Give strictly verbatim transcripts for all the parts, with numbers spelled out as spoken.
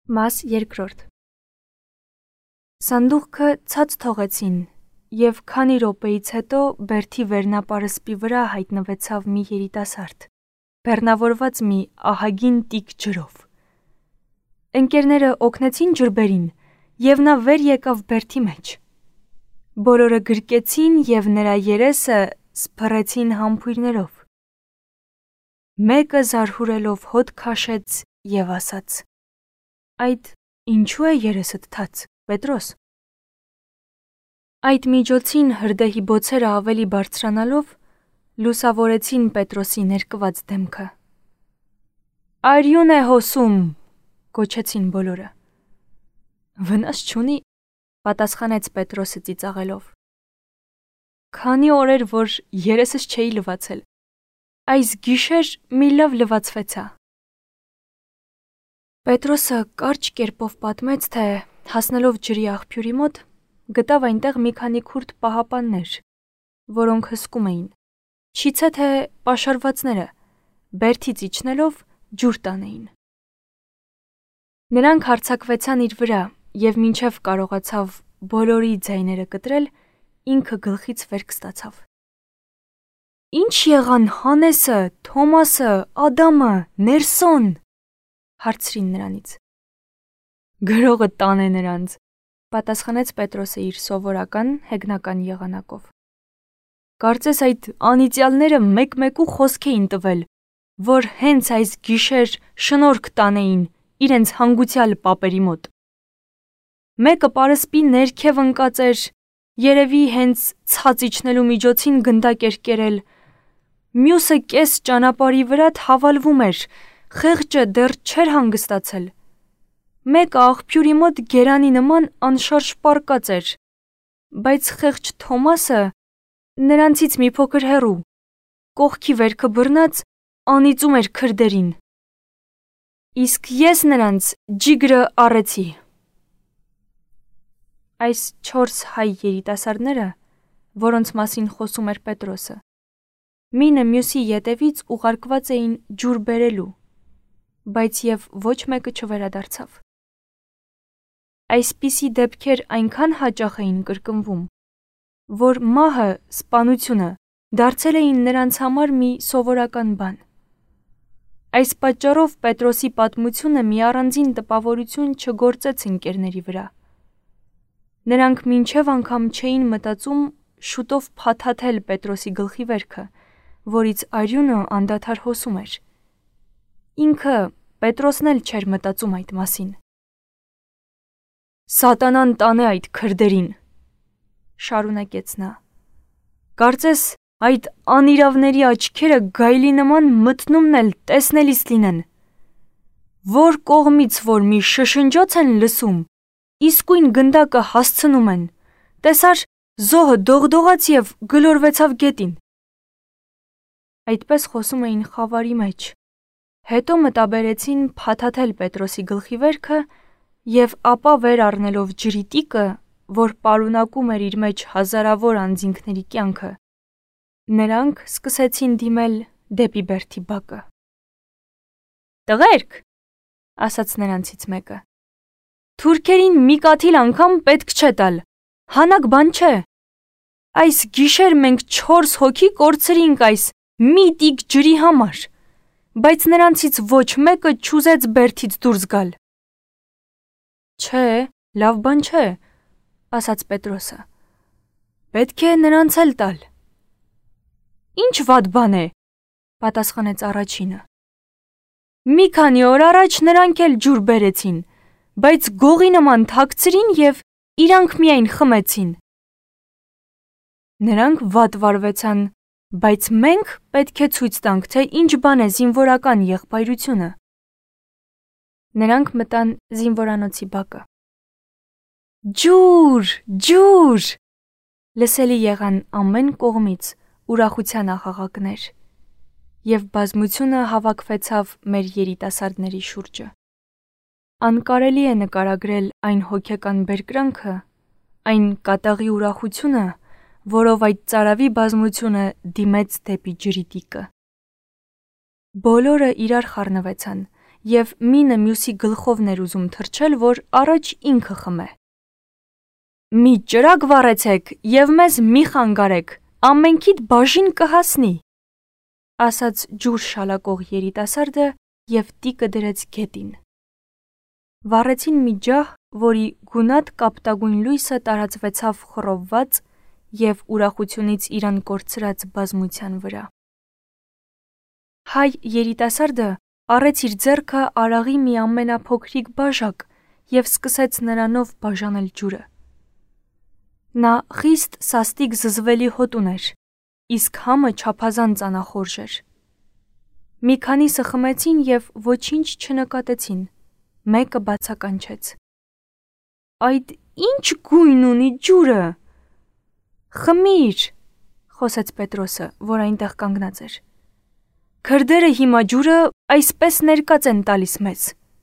Մաս երկրորդ Սանդուղքը ցած թողեցին, և քանի րոպեից հետո բերդի վերնապարսպի վրա հայտնվեցավ մի երիտասարդ, բեռնավորված մի ահագին տիք ջրով։ Ընկերները օգնեցին ջրբերին, և նա վեր եկավ բերդի մեջ։ Բոլորը գրկեցին և նրա երեսը սփռեցին համբույրներով։ Մեկը զարհուրելով հոտ քաշեց և ասաց. «Այդ ինչու է երեսդ թաց, Պետրոս»։ Այդ միջոցին հրդեհի բոցերը ավելի բարձրանալով լուսավորեցին Պետրոսի ներկված դեմքը։ «Արյուն է հոսում», գոչեցին բոլորը։ «Վնաս չունի», պատասխանեց Պետրոսը ծիծաղելով։ «Քանի օր էր, որ երեսս չէի լվացել, այս գիշեր մի լավ լվացվեցա»։ Պետրոսը կարճ կերպով պատմեց, թե հասնելով ջրի աղբյուրի մոտ, գտավ այնտեղ մի քանի քուրդ պահապաններ, որոնք հսկում էին, չիցե թե պաշարվածները, բերդից իջնելով ջուր տանեին։ Նրանք հարձակվեցան իր վրա, և մինչև կարողացավ բոլորի ձայները կտրել, ինքը գլխից վերք ստացավ։ «Ինչ եղան Հանեսը, Թոմասը, Ադամը, Ներսոն», հարցրին նրանից։ «Գրողը տանե նրանց», պատասխանեց Պետրոսը իր սովորական հեգնական եղանակով։ «Կարծես այդ անիծյալները մեկ-մեկու խոսք էին տվել, որ հենց այս գիշեր շնորհք տանեին իրենց հանգուցյալ պապերի մոտ։ Մեկը պարսպի ներքև ընկած էր, երևի հենց ցած իջնելու միջոցին գնդակ էր կերել, մյուսը կես ճանապարհի վրա թավալվում էր, խեղճը դեռ չէր հանգստացել։ Մեկը աղբյուրի մոտ գերանի նման անշարժ պառկած էր, բայց խեղճ Թոմասը նրանցից մի փոքր հեռու, կողքի վերքը բռնած անիծում էր քրդերին։ Իսկ ես նրանց ջիգրը առեցի»։ Այս չորս հայ երիտասարդները, որոնց մասին խոսում էր Պետրոսը, մինը մյուսի ետևից ուղարկված էին ջուր բերելու, բայց և ոչ մեկը չվերադարձավ։ Այսպիսի դեպքեր այնքան հաճախ էին կրկնվում, որ մահը, սպանությունը դարձել էին նրանց համար մի սովորական բան։ Այս պատճառով Պետրոսի պատմությունը մի առանձին տպավորություն չգործեց ընկերների վրա։ Նրանք մինչև անգամ չէին մտածում շուտով փաթաթել Պետրոսի գլխի վերքը, որից արյունը անդադար հոսում էր։ Ինքը Պետրոսն էլ չէր մտածում այդ մասին։ «Սատանան տանե այդ քրդերին», շարունակեց նա։ «Կարծես այդ անիրավների աչքերը գայլի նման մտնումն էլ տեսնելիս լինեն։ Որ կողմից որ մի շշնջոց են լսում, իսկույն գնդակը հասցնում են, տեսար զոհը դողդողաց և գլորվեցավ գետին»։ Այդպես խոսում էին խավարի մեջ, հետո մտաբերեցին փաթաթել Պետրոսի գլխի վերքը և ապա վեր առնելով ջրի տիկը, որ պարունակում էր իր մեջ հազարավոր անձինքների կյանքը, նրանք սկսեցին դիմել դեպի բերդի բակը։ «Տղերք», ասաց նրանցից մեկը, «թուրքերին մի կաթիլ անգամ պետք չէ տալ, հանաք բան չէ։ Այս գիշեր մենք չորս հոգի կորցրինք այս մի տիկ ջրի համար, բայց նրանցից ոչ մեկը չուզեց բերդից դուրս գալ»։ «Չէ, լավ բան չէ», ասաց Պետրոսը, «պետք է նրանց էլ տալ»։ «Ինչ վատ բան է», պատասխանեց առաջինը։ «Մի քանի օր առաջ նրանք էլ ջուր բերեցին, բայց գողի նման թաքցրին և իրանք միայն խմեցին»։ «Նրանք վատ վարվեցան, բայց մենք պետք է ցույց տանք, թե ինչ բան է զինվորական եղբայրությունը»։ Նրանք մտան զինվորանոցի բակը։ «Ջուր, ջուր», լսելի եղան ամեն կողմից ուրախության աղաղակներ, և բազմությունը հավաքվեցավ մեր երիտասարդների շուրջը։ Անկարելի է նկարագրել այն հոգեկան բերկրանքը, այն կատաղի ուրախությունը, որով այդ ծարավի բազմությունը դիմեց դեպի ջրի տիկը։ Բոլորը իրար խառնվեցան եւ մինը մյուսի գլխովն էր ուզում թռչել, որ առաջ ինքը խմե։ Մի ճրագ վառեցեք եւ մեզ մի խանգարեք, ամենքիդ բաժին կհասնի, ասաց ջուր շալակող երիտասարդը եւ տիկը դրեց գետին։ Վառեցին մի ջահ, որի գունատ կապտագույն լույսը տարածվեցավ խռովված եւ ուրախությունից իրան կորցրած բազմության վրա։ Հայ երիտասարդը առեց իր ձեռքը արաղի մի ամենափոքրիկ բաժակ եւ սկսեց նրանով բաժանել ջուրը։ Նա խիստ սաստիկ զզվելի հոտ ուներ, իսկ համը չափազանց անախորժ էր։ Մի քանիսը խմեցին եւ ոչինչ չնկատեցին, մեկը բացականչեց. Այդ ինչ գույն ունի ջուրը։ Խմիր, խոսեց Պետրոսը, որ այնտեղ կանգնած էր։ Քրդերը հիմա ջուրը այսպես ներկած են տալիս մեզ։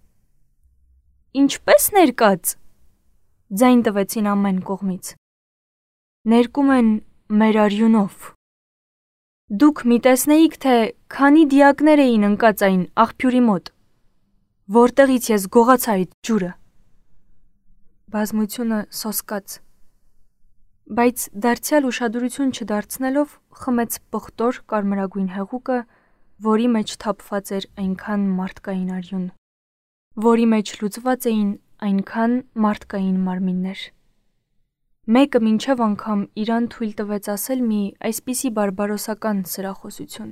Ինչպես ներկած։ Ձայն տվեցին ամեն կողմից։ Ներկում են մեր արյունով։ Դուք մի տեսնեիք, թե քանի դիակներ էին ընկած այն աղբյուրի մոտ։ Որտեղից ես գողացա այդ ջուրը։ Բազմությունը սոսկաց, բայց դարձյալ ուշադրություն չդարձնելով խմեց պղտոր կարմրագույն հեղուկը, որի մեջ թափված էր այնքան մարդկային արյուն, որի մեջ լուծված էին այնքան մարդկային մարմիններ։ Մեկը մինչև անգամ իրան թույլ տվեց ասել մի այսպիսի բարբարոսական սրախոսություն.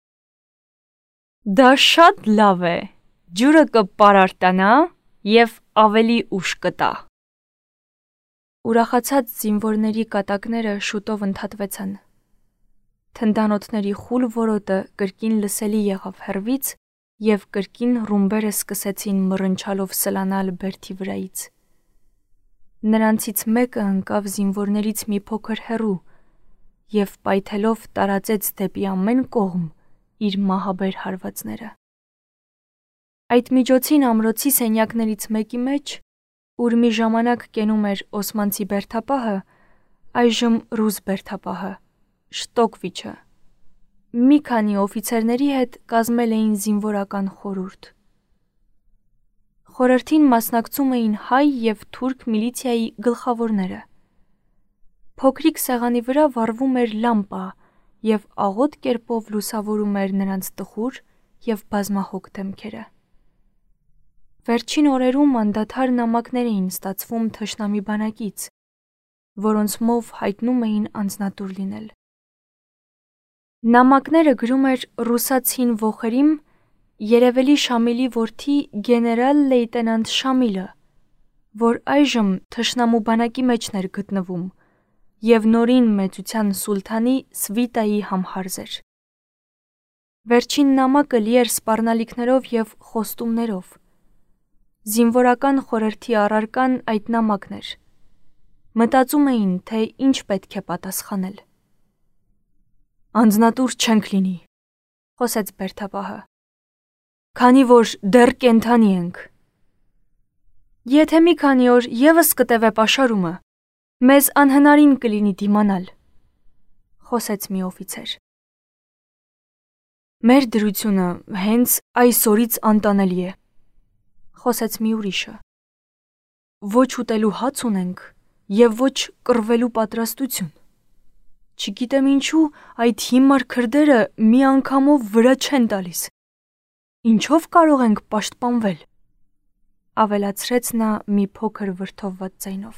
Դա շատ լավ է, ջուրը կպարարտանա եւ ավելի ուշ կտա։ Ուրախացած զինվորների կատակները շուտով ընդհատվեցան։ Թնդանոթների խուլ որոտը կրկին լսելի եղավ հեռվից եւ կրկին ռումբերը սկսեցին մռնչալով սլանալ բերդի վրայից։ Նրանցից մեկը ընկավ զինվորներից մի փոքր հեռու եւ պայթելով տարածեց դեպի ամեն կողմ իր մահաբեր հարվածները։ Այդ միջոցին ամրոցի սենյակներից մեկի մեջ, ուր մի ժամանակ կենում էր օսմանցի բերդապահը, այժմ ռուս բերդապահը, Շտոկվիչը, մի քանի օֆիցերների հետ կազմել էին զինվորական խորհուրդ։ Խորհրդին մասնակցում էին հայ եւ թուրք միլիցիայի գլխավորները։ Փոքրիկ սեղանի վրա վառվում էր լամպա եւ աղոտ կերպով լուսավորում էր նրանց տխուր եւ բազմահոգ դեմքերը։ Վերջին օրերում անդադար նամակներ էին ստացվում թշնամի բանակից, որոնց մով հայտնում էին անձնատուր լինել։ Նամակները գրում էր ռուսացին Վոխերիմ, Երևելի Շամիլի որդի գեներալ լեյտենանտ Շամիլը, որ այժմ թշնամու բանակի մեջն էր գտնվում եւ նորին մեծության սուլթանի սվիտայի համհարզ էր։ Վերջին նամակը լի էր սպառնալիքներով եւ խոստումներով։ Զինվորական խորհրդի առարկան այդ նամակն էր։ Մտածում էին, թե ինչ պետք է պատասխանել։ Անձնատուր չենք լինի, խոսեց բերդապահը, քանի որ դեռ կենդանի ենք։ Եթե մի քանի օր եւս կտևե պաշարումը, մեզ անհնարին կլինի դիմանալ, խոսեց մի օֆիցեր։ Մեր դրությունը հենց այսօրից անտանելի է, խոսեց մի ուրիշը։ Ոչ ուտելու հաց ունենք եւ ոչ կռվելու պատրաստություն։ Չգիտեմ ինչու այդ հիմար քրդերը մի անգամով վրա չեն տալիս։ Ինչով կարող ենք պաշտպանվել, ավելացրեց նա մի փոքր վրդովված ձայնով։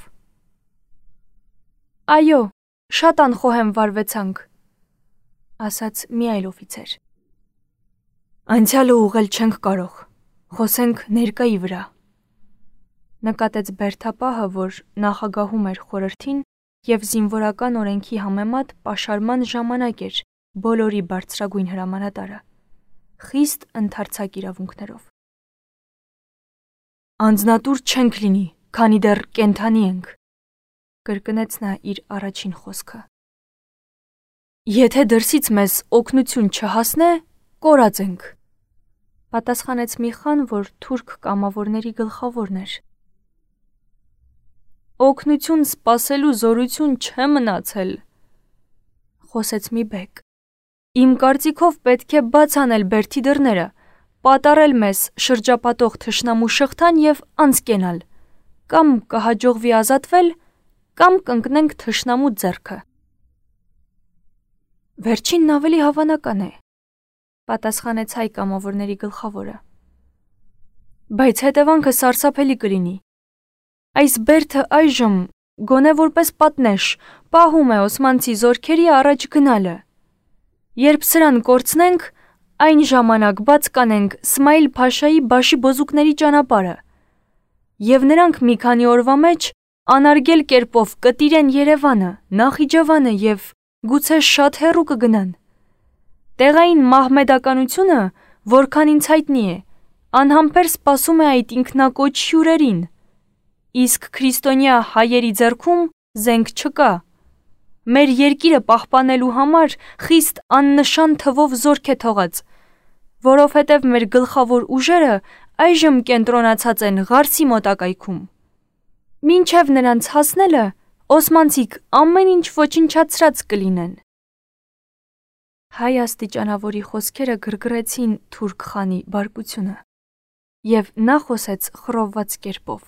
Այո, շատ անխոհեմ վարվեցանք, ասաց մի այլ օֆիցեր։ Անցյալը ուղղել չենք կարող, խոսենք ներկայի վրա, նկատեց բերդապահը, որ նախագահում էր խորհրդին եւ զինվորական օրենքի համեմատ պաշարման ժամանակ էր բոլորի բարձրագույն հրամանատարը, խիստ ընդարձակ իրավունքներով։ Անձնատուր չենք լինի, քանի դեռ կենդանի ենք, կրկնեց նա իր առաջին խոսքը։ Եթե դրսից մեզ օգնություն չհասնե, կորած ենք, պատասխանեց մի խան, որ թուրք կամավորների գլխավորն էր։ Օգնություն սպասելու զորություն չէ մնացել, խոսեց մի բեկ։ Իմ կարծիքով պետք է բաց անել բերդի դռները, պատառել մեզ շրջապատող թշնամու շղթան եւ անցկենալ, կամ կհաջողվի ազատվել, կամ կընկնենք թշնամու ձեռքը։ Վերջինն ավելի հավանական է, պատասխանեց հայ կամավորների գլխավորը։ Բայց հետևանքը սարսափելի կլինի։ Այս բերդը այժմ, գոնե որպես պատնեշ, պահում է օսմանցի զորքերի առաջ գնալը։ Երբ սրան կորցնենք, այն ժամանակ բաց կանենք Սմայիլ Փաշայի բաշի բոզուկների ճանապարհը, եւ նրանք մի քանի օրվա մեջ անարգել կերպով կտիրեն Երևանը, Նախիջևանը եւ գուցե շատ հեռու կգնան։ Տեղային մահմեդականությունը, որքան ինձ հայտնի է, անհամբեր սպասում է այդ ինքնակոչ հյուրերին, իսկ քրիստոնյա հայերի ձեռքում զենք չկա։ Մեր երկիրը պահպանելու համար խիստ աննշան թվով զորք է թողած, որովհետև մեր գլխավոր ուժերը այժմ կենտրոնացած են Ղարսի մոտակայքում։ Մինչև նրանց հասնելը, օսմանցիք ամեն ինչ ոչնչացրած կլինեն։ Հայ աստիճանավորի խոսքերը գրգռեցին թուրք խանի բարկությունը, եւ նա խոսեց խռովված կերպով։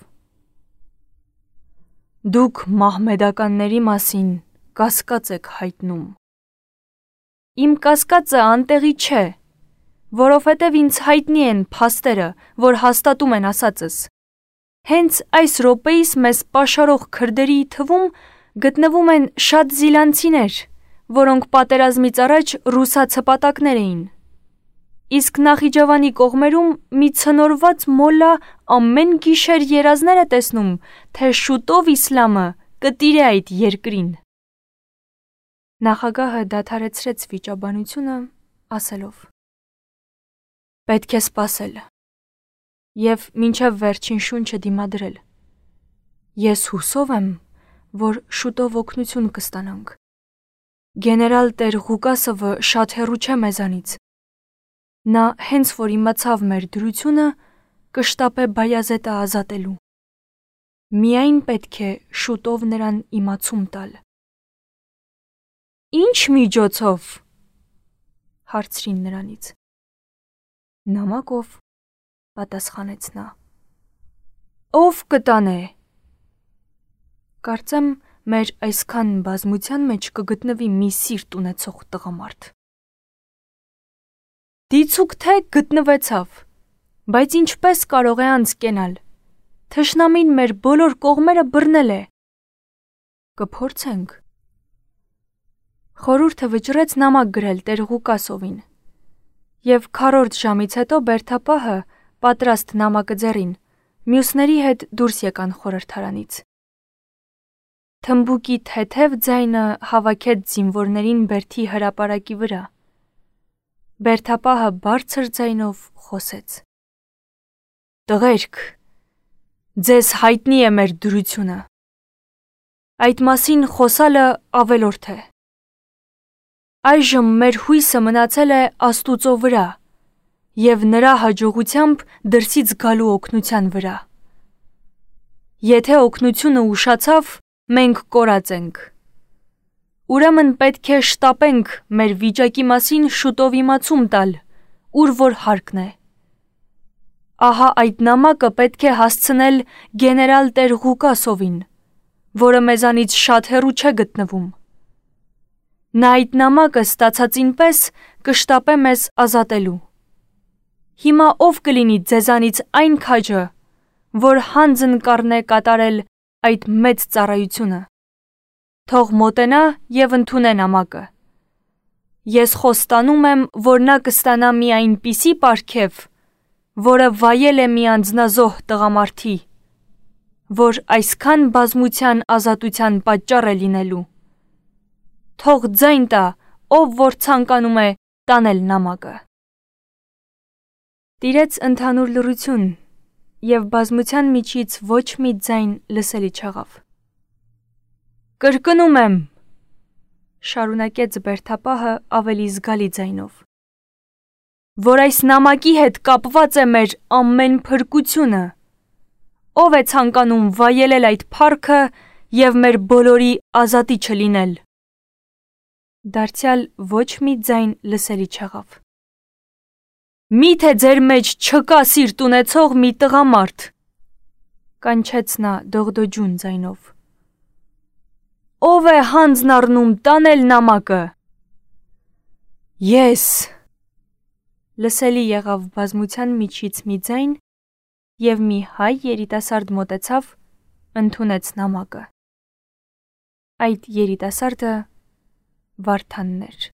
Դուք մահմեդականների մասին կասկած եք հայտնում։ Իմ կասկածը անտեղի չէ, որովհետև ինձ հայտնի են փաստերը, որ հաստատում են ասածս։ Հենց այս րոպեիս մեզ պաշարող քրդերի թվում գտնվում են շատ զիլանցիներ, որոնք պատերազմից առաջ ռուսացպատակներ էին։ Իսկ Նախիջևանի կողմերում մի ցնորված մոլլա ամեն գիշեր երազներ է տեսնում, թե շուտով իսլամը կտիրե այդ երկրին։ Նախագահը դադարեցրեց վիճաբանությունը, ասելով. Պետք է սպասել եւ մինչև վերջին շունչը դիմադրել։ Ես հուսով եմ, որ շուտով օգնություն կստանանք։ Գեներալ Տեր Ղուկասովը շատ հեռու չէ մեզանից։ Նա հենց որ իմացավ մեր դրությունը, կշտապե Բայազետը ազատելու։ Միայն պետք է շուտով նրան իմացում տալ։ Ինչ միջոցով, հարցրին նրանից։ Նամակով, պատասխանեց նա։ Ով կտանե։ Կարծեմ, մեր այսքան բազմության մեջ կգտնվի մի սիրտ ունեցող տղամարդ։ Դիցուք թե գտնվեցավ, բայց ինչպես կարող է անցկենալ։ Թշնամին մեր բոլոր կողմերը բռնել է։ Կփորձենք։ Խորհուրդը վճռեց նամակ գրել Տեր Ղուկասովին, եւ քառորդ ժամից հետո բերդապահը, պատրաստ նամակը ձեռին, մյուսների հետ դուրս եկան խորհրդարանից։ Թմբուկի թեթև ձայնը հավաքեց զինվորներին բերդի հրապարակի վրա։ Բերդապահը բարձր ձայնով խոսեց. Տղերք, ձեզ հայտնի է մեր դրությունը։ Այդ մասին խոսալը ավելորդ է։ Այժմ մեր հույսը մնացել է Աստուծո վրա եւ նրա հաջողությամբ դրսից գալու օգնության վրա։ Եթե օգնությունը ուշացավ, մենք կորած ենք։ Ուրեմն պետք է շտապենք մեր վիճակի մասին շուտով իմացում տալ, ուր որ հարկն է։ Ահա այդ նամակը պետք է հասցնել գեներալ Տեր Ղուկասովին, որը մեզանից շատ հեռու չէ գտնվում։ Նա այդ նամակը ստացածին պես կշտապե մեզ ազատելու։ Հիմա ով կլինի ձեզանից այն քաջը, որ հանձն կառնե կատարել այդ մեծ ծառայությունը։ Թող մոտենա եւ ընդունե նամակը։ Ես խոստանում եմ, որ նա կստանա մի այնպիսի պարգև, որը վայել է մի անձնազոհ տղամարդի, որ այսքան բազմության ազատության պատճառ է լինելու։ Թող ձայն տա, ով որ ցանկանում է տանել նամակը։ Տիրեց ընդհանուր լռություն, եւ բազմության միջից ոչ մի ձայն լսելի չեղավ։ Կրկնում եմ, շարունակեց բերդապահը ավելի զգալի ձայնով, որ այս նամակի հետ կապված է մեր ամեն փրկությունը։ Ով է ցանկանում վայելել այդ փառքը եւ մեր բոլորի ազատիչը լինել։ Դարձյալ ոչ մի ձայն լսելի չեղավ։ Միթե ձեր մեջ չկա սիրտ ունեցող մի տղամարդ, կանչեց նա դողդոջուն ձայնով։ Ով է հանձն առնում տանել նամակը։ Ես, լսելի եղավ բազմության միջից մի ձայն, և մի հայ երիտասարդ մոտեցավ, ընդունեց նամակը։ Այդ երիտասարդը Վարդանն էր։